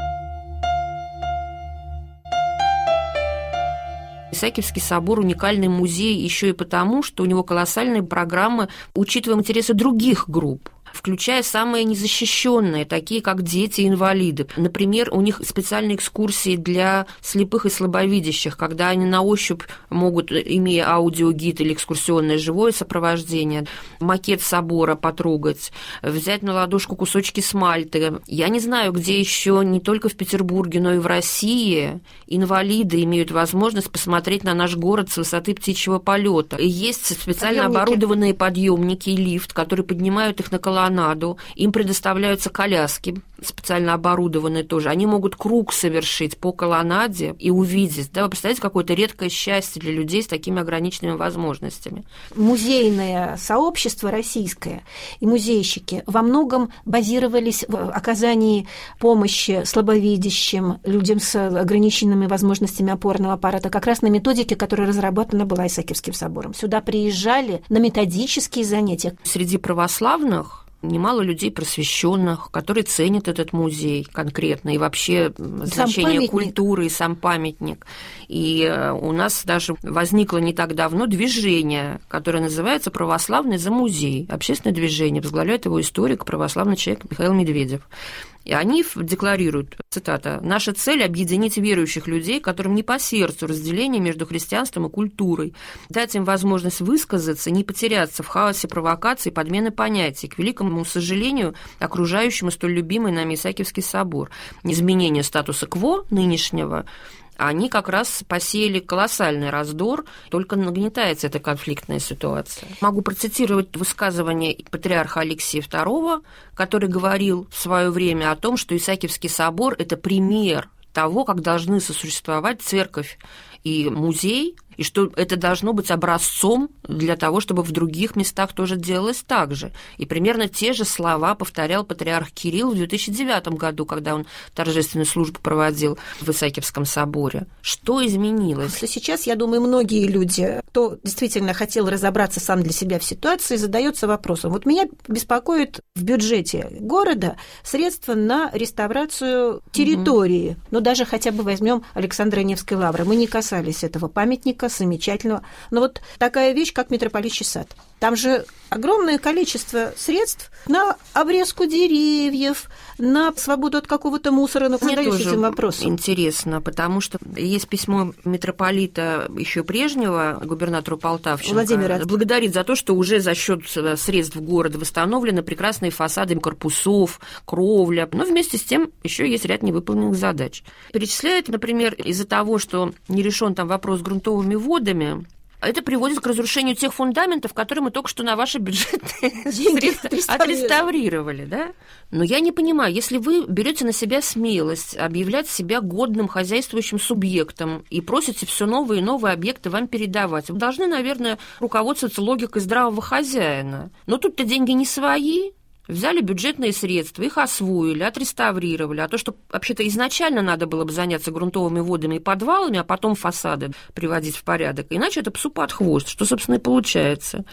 Исаакиевский собор – уникальный музей еще и потому, что у него колоссальные программы, учитывая интересы других групп, включая самые незащищенные, такие как дети и инвалиды. Например, у них специальные экскурсии для слепых и слабовидящих, когда они на ощупь могут, имея аудиогид или экскурсионное живое сопровождение, макет собора потрогать, взять на ладошку кусочки смальты. Я не знаю, где еще не только в Петербурге, но и в России инвалиды имеют возможность посмотреть на наш город с высоты птичьего полета. И есть специально оборудованные подъемники и лифт, которые поднимают их на колоннаду. Им предоставляются коляски, специально оборудованные тоже. Они могут круг совершить по колоннаде и увидеть. Да, вы представляете, какое-то редкое счастье для людей с такими ограниченными возможностями. Музейное сообщество российское и музейщики во многом базировались в оказании помощи слабовидящим, людям с ограниченными возможностями опорного аппарата, как раз на методике, которая разработана была Исаакиевским собором. Сюда приезжали на методические занятия. Среди православных немало людей просвещенных, которые ценят этот музей конкретно и вообще значение культуры и сам памятник. И у нас даже возникло не так давно движение, которое называется «Православный за музей». Общественное движение, возглавляет его историк, православный человек Михаил Медведев. И они декларируют, цитата, «Наша цель – объединить верующих людей, которым не по сердцу разделение между христианством и культурой, дать им возможность высказаться, не потеряться в хаосе провокаций и подмены понятий, к великому сожалению, окружающему столь любимый нами Исаакиевский собор. Изменение статуса кво нынешнего они как раз посеяли колоссальный раздор, только нагнетается эта конфликтная ситуация. Могу процитировать высказывание патриарха Алексия II, который говорил в свое время о том, что Исаакиевский собор – это пример того, как должны сосуществовать церковь и музей, и что это должно быть образцом для того, чтобы в других местах тоже делалось так же. И примерно те же слова повторял патриарх Кирилл в 2009 году, когда он торжественную службу проводил в Исаакиевском соборе. Что изменилось? Сейчас, я думаю, многие люди, кто действительно хотел разобраться сам для себя в ситуации, задается вопросом. Вот меня беспокоит в бюджете города средства на реставрацию территории. Но даже хотя бы возьмем Александра Невской лавры. Мы не касались этого памятника замечательного. Но вот такая вещь, как Митрополичий сад. Там же огромное количество средств на обрезку деревьев, на свободу от какого-то мусора. Но мне задаюсь тоже этим вопросом. Интересно, потому что есть письмо митрополита еще прежнего, губернатору Полтавченко. Владимира. Благодарит за то, что уже за счет средств города восстановлены прекрасные фасады корпусов, кровля. Но вместе с тем еще есть ряд невыполненных задач. Перечисляет, например, из-за того, что не решен там вопрос с грунтовыми водами, это приводит к разрушению тех фундаментов, которые мы только что на ваши бюджетные средства отреставрировали. Да? Но я не понимаю, если вы берете на себя смелость объявлять себя годным хозяйствующим субъектом и просите все новые и новые объекты вам передавать, вы должны, наверное, руководствоваться логикой здравого хозяина. Но тут-то деньги не свои. Взяли бюджетные средства, их освоили, отреставрировали. А то, что вообще-то изначально надо было бы заняться грунтовыми водами и подвалами, а потом фасады приводить в порядок. Иначе это псу под хвост, что, собственно, и получается.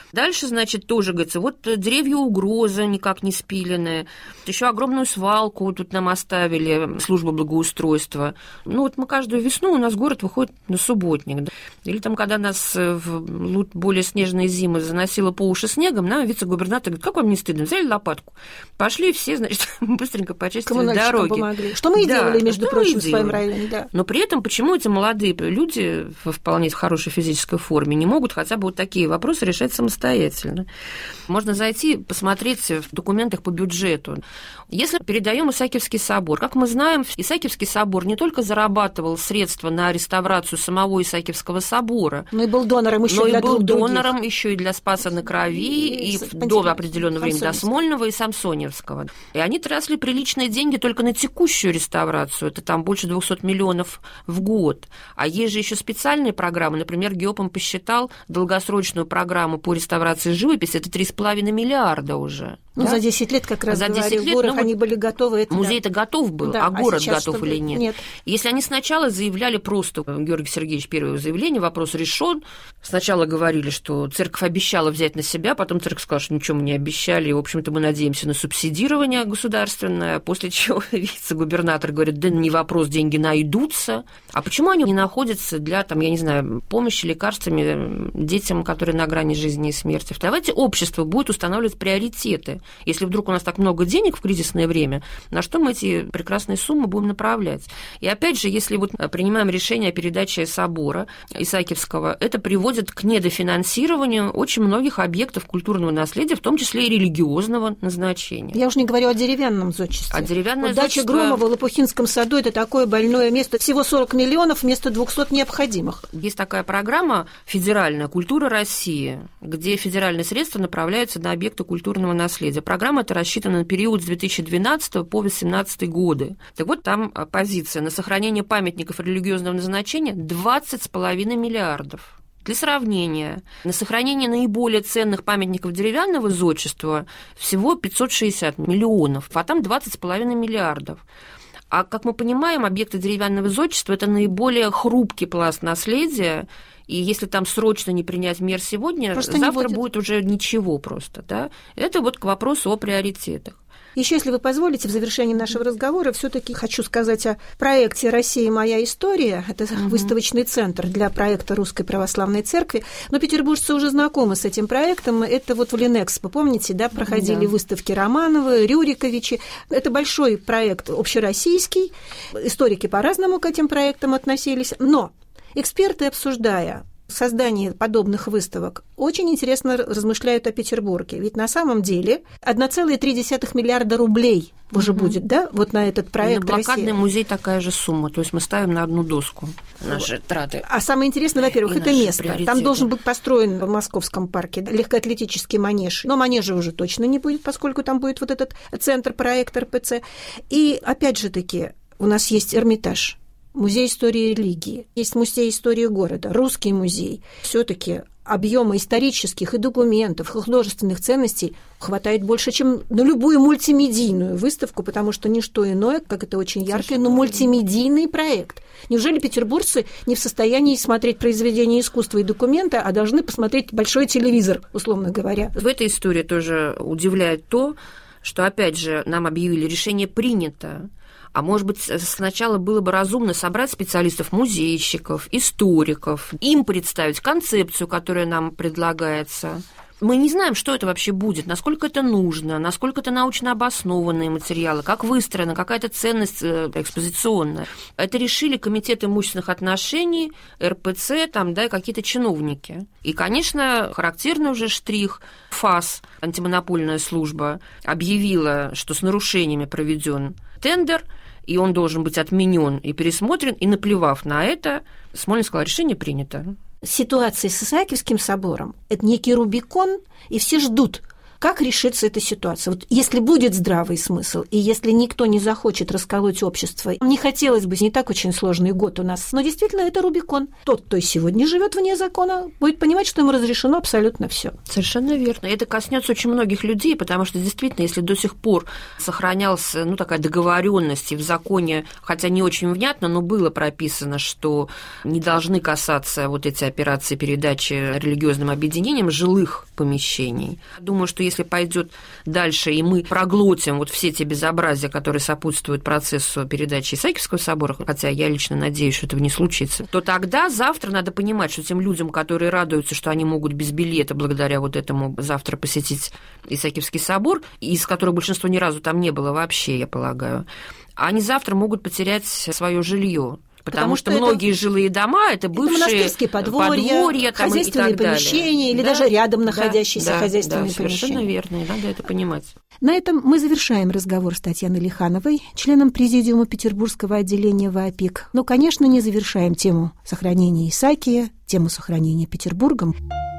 Дальше, значит, тоже, говорится, вот деревья угрозы никак не спиленные. Еще огромную свалку тут нам оставили, служба благоустройства. Ну, вот мы каждую весну, у нас город выходит на субботник. Да? Или там, когда нас в более снежные зимы заносило по уши снегом, нам вице-губернатор говорит, как вам не стыдно? Взяли лопатку, пошли все, значит, быстренько почистили дороги. Помогли. Что мы и делали, между прочим, в своем районе. Да. Но при этом, почему эти молодые люди в вполне хорошей физической форме не могут хотя бы вот такие вопросы решать самостоятельно? Можно зайти, посмотреть в документах по бюджету. Если передаем Исаакиевский собор, как мы знаем, Исаакиевский собор не только зарабатывал средства на реставрацию самого Исаакиевского собора, но и был донором еще и для Спаса на Крови, и до определенного времени до Смольного и Самсоневского. И они тратили приличные деньги только на текущую реставрацию. Это там больше 200 миллионов в год. А есть же еще специальные программы. Например, Геопом посчитал долгосрочную программу по реставрации живописи. Это 3,5 миллиарда уже. Ну, да? За 10 лет как раз говорил, в горах они были готовы. Музей-то готов был, да, а город готов или нет? Нет. Если они сначала заявляли просто, Георгий Сергеевич, первое заявление, вопрос решен. Сначала говорили, что церковь обещала взять на себя, потом церковь сказала, что ничего мы не обещали, и, в общем-то, мы надеемся на субсидирование государственное, после чего вице-губернатор говорит, да не вопрос, деньги найдутся. А почему они не находятся для, там, я не знаю, помощи лекарствами детям, которые на грани жизни и смерти? Давайте общество будет устанавливать приоритеты. Если вдруг у нас так много денег в кризисное время, на что мы эти прекрасные суммы будем направлять? И опять же, если вот принимаем решение о передаче собора Исаакиевского, это приводит к недофинансированию очень многих объектов культурного наследия, в том числе и религиозного назначения. Я уже не говорю о деревянном зодчестве. А деревянное зодчество... Дача Громова в Лопухинском саду – это такое больное место. Всего 40 миллионов вместо 200 необходимых. Есть такая программа федеральная «Культура России», где федеральные средства направляются на объекты культурного наследия. Программа эта рассчитана на период с 2012 по 2018 годы. Так вот, там позиция на сохранение памятников религиозного назначения 20,5 миллиардов. Для сравнения, на сохранение наиболее ценных памятников деревянного зодчества всего 560 миллионов, а там 20,5 миллиардов. А, как мы понимаем, объекты деревянного зодчества – это наиболее хрупкий пласт наследия, и если там срочно не принять мер сегодня, просто завтра будет уже ничего просто. Да? Это вот к вопросу о приоритетах. Еще, если вы позволите, в завершении нашего разговора все-таки хочу сказать о проекте «Россия. Моя история». Это выставочный центр для проекта Русской Православной Церкви. Но петербуржцы уже знакомы с этим проектом. Это вот в Ленэкспо, помните, да, проходили выставки Романовы, Рюриковичи. Это большой проект общероссийский. Историки по-разному к этим проектам относились. Но эксперты, обсуждая создание подобных выставок, очень интересно размышляют о Петербурге. Ведь на самом деле 1,3 миллиарда рублей уже будет, да, вот на этот проект «Россия». На блокадный музей такая же сумма, то есть мы ставим на одну доску наши траты. А самое интересное, во-первых, это место. Приоритеты. Там должен быть построен в Московском парке легкоатлетический манеж, но манежа уже точно не будет, поскольку там будет вот этот центр, проект РПЦ. И опять же таки, у нас есть Эрмитаж, Музей истории религии, есть Музей истории города, Русский музей. Все-таки объема исторических и документов, и художественных ценностей хватает больше, чем на любую мультимедийную выставку, потому что ничто иное, как это очень яркий, но мультимедийный проект. Неужели петербуржцы не в состоянии смотреть произведения искусства и документа, а должны посмотреть большой телевизор, условно говоря? В этой истории тоже удивляет то, что, опять же, нам объявили, решение принято. А может быть, сначала было бы разумно собрать специалистов, музейщиков, историков, им представить концепцию, которая нам предлагается. Мы не знаем, что это вообще будет, насколько это нужно, насколько это научно обоснованные материалы, как выстроена какая-то ценность экспозиционная. Это решили Комитет имущественных отношений, РПЦ, там, да, и какие-то чиновники. И, конечно, характерный уже штрих. ФАС, антимонопольная служба, объявила, что с нарушениями проведен тендер, и он должен быть отменен и пересмотрен, и, наплевав на это, Смольный сказал, решение принято. Ситуация с Исаакиевским собором – это некий Рубикон, и все ждут, Как решится эта ситуация? Вот если будет здравый смысл, и если никто не захочет расколоть общество, не хотелось бы, не так очень сложный год у нас, но действительно это Рубикон. Тот, кто сегодня живет вне закона, будет понимать, что ему разрешено абсолютно все. Совершенно верно. Это коснется очень многих людей, потому что действительно, если до сих пор сохранялась такая договоренность и в законе, хотя не очень внятно, но было прописано, что не должны касаться вот эти операции передачи религиозным объединениям жилых помещений. Думаю, что если пойдет дальше, и мы проглотим вот все те безобразия, которые сопутствуют процессу передачи Исаакиевского собора, хотя я лично надеюсь, что этого не случится, то тогда завтра надо понимать, что тем людям, которые радуются, что они могут без билета благодаря вот этому завтра посетить Исаакиевский собор, из которых большинство ни разу там не было вообще, я полагаю, они завтра могут потерять свое жилье. Потому что многие жилые дома – это бывшие монастырские подворья там, хозяйственные помещения или даже рядом находящиеся хозяйственные помещения. Совершенно верно, и надо это понимать. На этом мы завершаем разговор с Татьяной Лихановой, членом Президиума Петербургского отделения ВАПИК. Но, конечно, не завершаем тему сохранения Исаакия, тему сохранения Петербургом.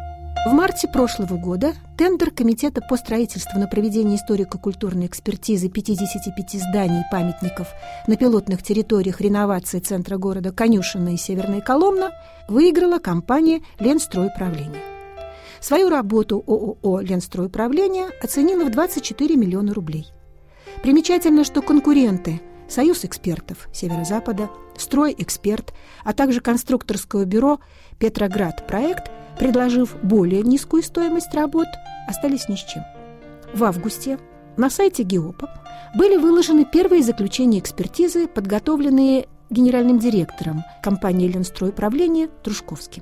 В марте прошлого года тендер Комитета по строительству на проведение историко-культурной экспертизы 55 зданий и памятников на пилотных территориях реновации центра города Конюшина и Северная Коломна выиграла компания «Ленстройуправление». Свою работу ООО «Ленстройуправление» оценила в 24 миллиона рублей. Примечательно, что конкуренты «Союз экспертов Северо-Запада», «Стройэксперт», а также конструкторское бюро «Петроград-проект», предложив более низкую стоимость работ, остались ни с чем. В августе на сайте ГИОПа были выложены первые заключения экспертизы, подготовленные генеральным директором компании «Ленстройуправление» Трушковским.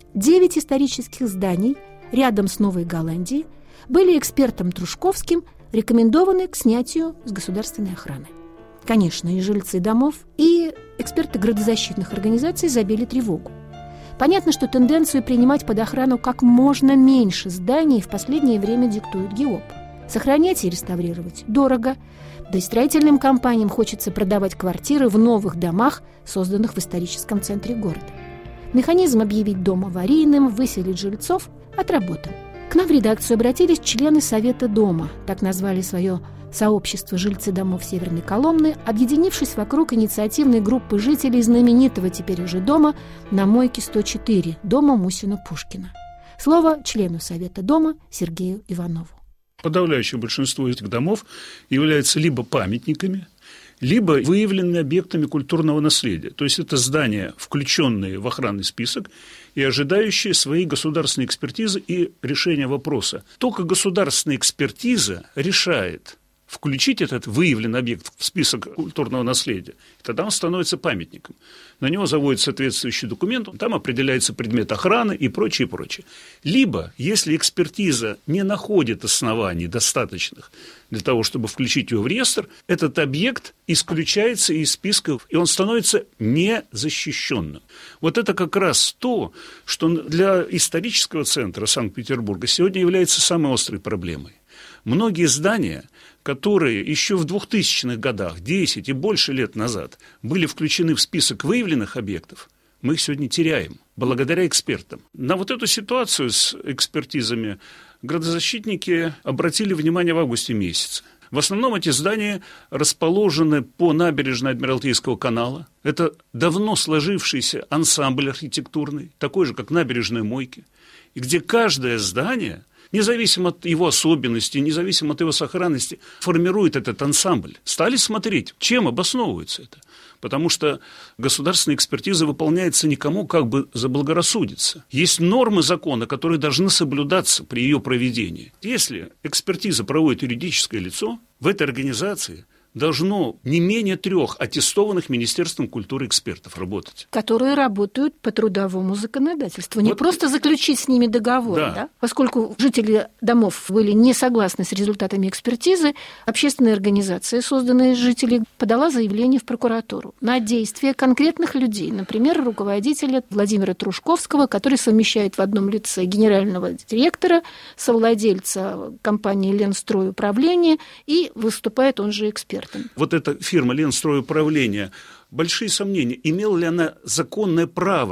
9 исторических зданий рядом с Новой Голландией были экспертом Трушковским рекомендованы к снятию с государственной охраны. Конечно, и жильцы домов, и эксперты градозащитных организаций забили тревогу. Понятно, что тенденцию принимать под охрану как можно меньше зданий в последнее время диктует ГИОП. Сохранять и реставрировать дорого, да и строительным компаниям хочется продавать квартиры в новых домах, созданных в историческом центре города. Механизм объявить дом аварийным, выселить жильцов отработан. К нам в редакцию обратились члены Совета дома, так назвали свое сообщество жильцы домов Северной Коломны, объединившись вокруг инициативной группы жителей знаменитого теперь уже дома на Мойке 104, дома Мусина-Пушкина. Слово члену Совета дома Сергею Иванову. Подавляющее большинство этих домов являются либо памятниками, либо выявленными объектами культурного наследия. То есть это здания, включенные в охранный список и ожидающие своей государственной экспертизы и решения вопроса. Только государственная экспертиза решает включить этот выявленный объект в список культурного наследия, тогда он становится памятником. На него заводится соответствующий документ, там определяется предмет охраны и прочее, прочее. Либо, если экспертиза не находит оснований достаточных для того, чтобы включить его в реестр, этот объект исключается из списков, и он становится незащищенным. Вот это как раз то, что для исторического центра Санкт-Петербурга сегодня является самой острой проблемой. Многие здания, которые еще в 2000-х годах, 10 и больше лет назад, были включены в список выявленных объектов, мы их сегодня теряем, благодаря экспертам. На вот эту ситуацию с экспертизами градозащитники обратили внимание в августе месяце. В основном эти здания расположены по набережной Адмиралтейского канала. Это давно сложившийся ансамбль архитектурный, такой же, как набережные Мойки, и где каждое здание, независимо от его особенностей, независимо от его сохранности, формирует этот ансамбль. Стали смотреть, чем обосновывается это. Потому что государственная экспертиза выполняется никому как бы заблагорассудится. Есть нормы закона, которые должны соблюдаться при ее проведении. Если экспертиза проводит юридическое лицо, в этой организации должно не менее 3 аттестованных Министерством культуры экспертов работать. Которые работают по трудовому законодательству. Не просто заключить с ними договор, да? Поскольку жители домов были не согласны с результатами экспертизы, общественная организация, созданная из жителей, подала заявление в прокуратуру на действия конкретных людей, например, руководителя Владимира Трушковского, который совмещает в одном лице генерального директора, совладельца компании «Ленстройуправление» и выступает он же эксперт. Вот эта фирма «Ленстройуправление», большие сомнения, имела ли она законное право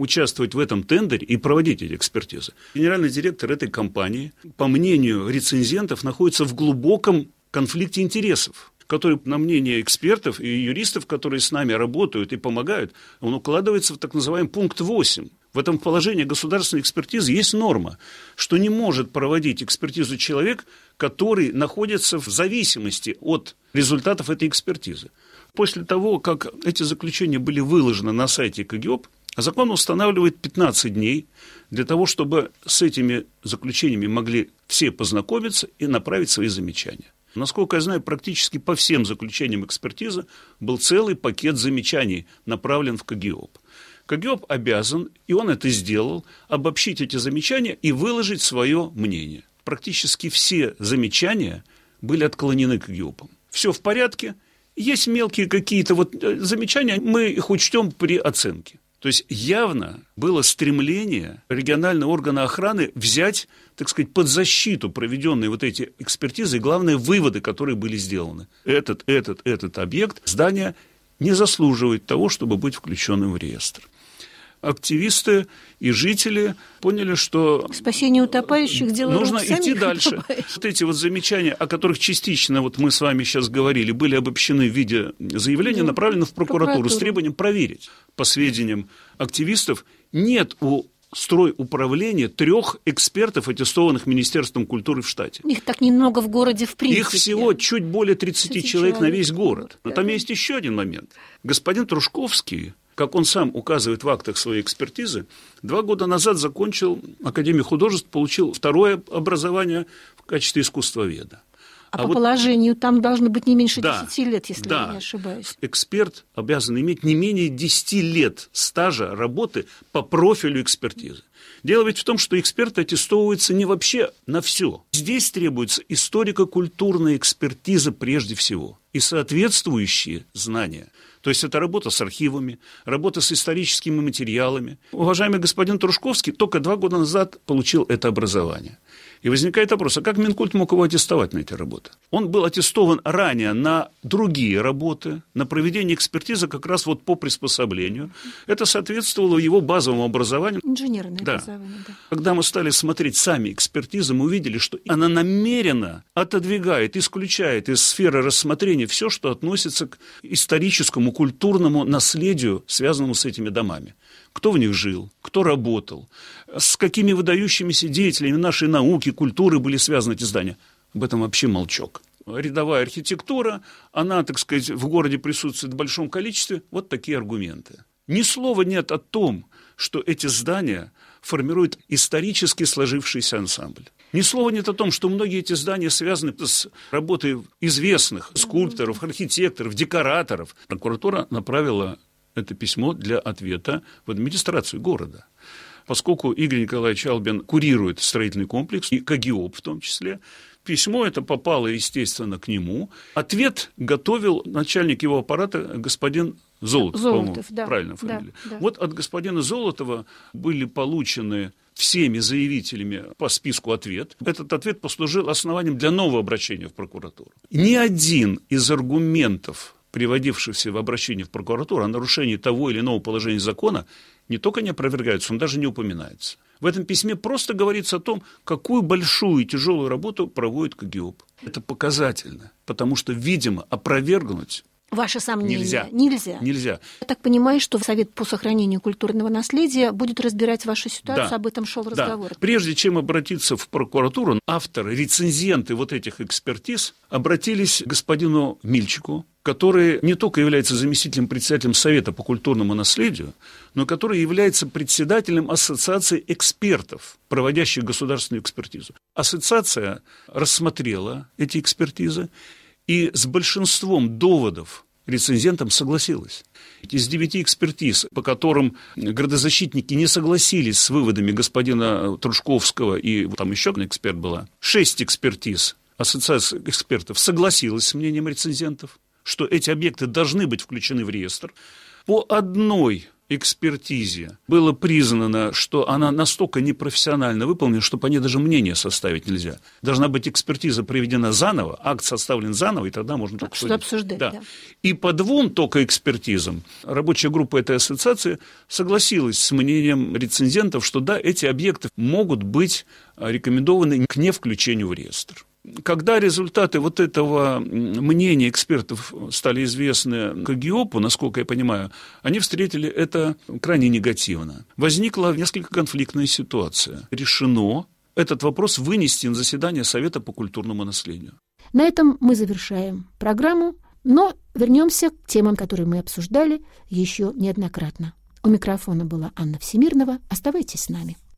участвовать в этом тендере и проводить эти экспертизы. Генеральный директор этой компании, по мнению рецензентов, находится в глубоком конфликте интересов, который, на мнение экспертов и юристов, которые с нами работают и помогают, он укладывается в так называемый пункт 8. В этом положении государственной экспертизы есть норма, что не может проводить экспертизу человек, который находится в зависимости от результатов этой экспертизы. После того, как эти заключения были выложены на сайте КГИОП, закон устанавливает 15 дней для того, чтобы с этими заключениями могли все познакомиться и направить свои замечания. Насколько я знаю, практически по всем заключениям экспертизы был целый пакет замечаний направлен в КГИОП. КГИОП обязан, и он это сделал, обобщить эти замечания и выложить свое мнение. Практически все замечания были отклонены КГИОПом. Все в порядке, есть мелкие какие-то замечания, мы их учтем при оценке. То есть явно было стремление регионального органа охраны взять, так сказать, под защиту проведенные эти экспертизы и, главное, выводы, которые были сделаны. Этот объект, здание не заслуживает того, чтобы быть включенным в реестр. Активисты и жители поняли, что спасение утопающих дело нужно рук самих идти дальше. Эти замечания, о которых частично мы с вами сейчас говорили, были обобщены в виде заявления, направлены в прокуратуру с требованием проверить. По сведениям активистов, нет у стройуправления 3 экспертов, аттестованных Министерством культуры в штате. Их так немного в городе в принципе. Их всего чуть более 30 человек на весь город. Но там есть еще один момент. Господин Трушковский, как он сам указывает в актах своей экспертизы, 2 года назад закончил Академию художеств, получил 2-е образование в качестве искусствоведа. А по положению там должно быть не меньше 10 лет, если я не ошибаюсь. Эксперт обязан иметь не менее 10 лет стажа работы по профилю экспертизы. Дело ведь в том, что эксперт аттестовывается не вообще на все. Здесь требуется историко-культурная экспертиза прежде всего и соответствующие знания. То есть это работа с архивами, работа с историческими материалами. Уважаемый господин Трушковский только 2 года назад получил это образование. И возникает вопрос, а как Минкульт мог его аттестовать на эти работы? Он был аттестован ранее на другие работы, на проведение экспертизы как раз по приспособлению. Это соответствовало его базовому образованию. Инженерное образование, да. Когда мы стали смотреть сами экспертизы, мы увидели, что она намеренно отодвигает, исключает из сферы рассмотрения все, что относится к историческому, культурному наследию, связанному с этими домами. Кто в них жил, кто работал, с какими выдающимися деятелями нашей науки, культуры были связаны эти здания. Об этом вообще молчок. Рядовая архитектура, она, так сказать, в городе присутствует в большом количестве. Вот такие аргументы. Ни слова нет о том, что эти здания формируют исторически сложившийся ансамбль. Ни слова нет о том, что многие эти здания связаны с работой известных скульпторов, архитекторов, декораторов. Прокуратура направила это письмо для ответа в администрацию города. Поскольку Игорь Николаевич Албин курирует строительный комплекс, и КГИОП в том числе, письмо это попало, естественно, к нему. Ответ готовил начальник его аппарата господин Золотов, по-моему, да, правильно фамилия. Да. От господина Золотова были получены всеми заявителями по списку ответ. Этот ответ послужил основанием для нового обращения в прокуратуру. Ни один из аргументов, приводившихся в обращении в прокуратуру о нарушении того или иного положения закона, не только не опровергается, он даже не упоминается. В этом письме просто говорится о том, какую большую и тяжелую работу проводит КГИОП. Это показательно, потому что, видимо, опровергнуть ваши сомнения нельзя. Я так понимаю, что Совет по сохранению культурного наследия будет разбирать вашу ситуацию, да, об этом шел разговор. Да. Прежде чем обратиться в прокуратуру, авторы, рецензенты этих экспертиз обратились к господину Мильчику, который не только является заместителем председателем Совета по культурному наследию, но который является председателем Ассоциации экспертов, проводящих государственную экспертизу. Ассоциация рассмотрела эти экспертизы и с большинством доводов рецензентам согласилась. Из 9 экспертиз, по которым градозащитники не согласились с выводами господина Трушковского, и там еще один эксперт была, 6 экспертиз Ассоциация экспертов согласилась с мнением рецензентов, что эти объекты должны быть включены в реестр. По одной экспертизе было признано, что она настолько непрофессионально выполнена, что по ней даже мнение составить нельзя. Должна быть экспертиза проведена заново, акт составлен заново, и тогда можно только судить. Обсуждать. Да. И по 2 только экспертизам рабочая группа этой ассоциации согласилась с мнением рецензентов, что да, эти объекты могут быть рекомендованы к невключению в реестр. Когда результаты вот этого мнения экспертов стали известны КГИОПу, насколько я понимаю, они встретили это крайне негативно. Возникла несколько конфликтная ситуация. Решено этот вопрос вынести на заседание Совета по культурному наследию. На этом мы завершаем программу, но вернемся к темам, которые мы обсуждали еще неоднократно. У микрофона была Анна Всемирнова. Оставайтесь с нами.